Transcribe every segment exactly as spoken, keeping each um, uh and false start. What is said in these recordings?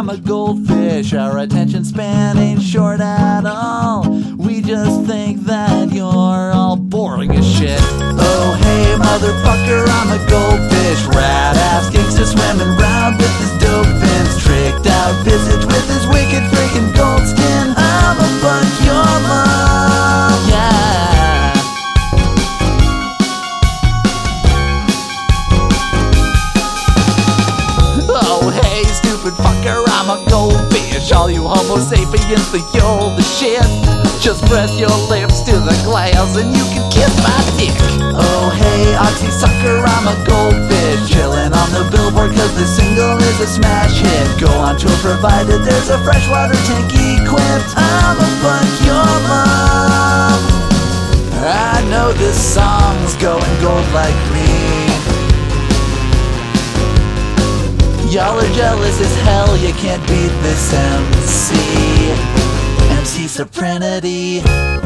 I'm a goldfish. Our attention span ain't short at all. We just think that you're all boring as shit. Oh hey motherfucker, I'm a goldfish. Rat ass gangsta swimming round with his dope fins. Tricked out visage with his wicked freaking gold skin. I'ma fuck your mom, yeah. Oh hey stupid fucker, I'm a goldfish. All you homo sapiens think you're the shit. Just press your lips to the glass and you can kiss my dick. Oh hey oxy sucker, I'm a goldfish. Chillin' on the billboard cause the single is a smash hit. Go on tour provided there's a freshwater tank equipped. I'ma fuck your mom. I know this song's going gold like me. Y'all are jealous as hell, you can't beat this M C. M C Sopranity.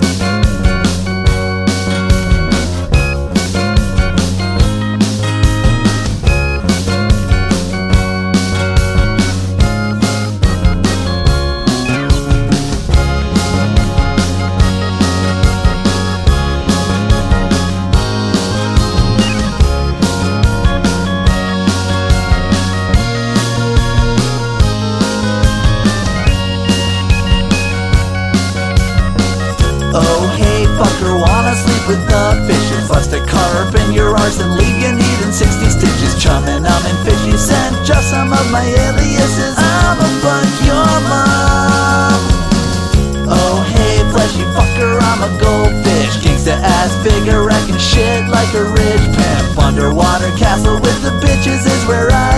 Oh hey fucker, wanna sleep with the fishes? Bust a carp in your arse and leave you needing sixty stitches. Chummin' I'm in fishy scent, just some of my aliases. I'ma fuck your mom. Oh hey fleshy fucker, I'm a goldfish. Gangsta ass figure wrecking shit like a rich pimp. Underwater castle with the bitches is where I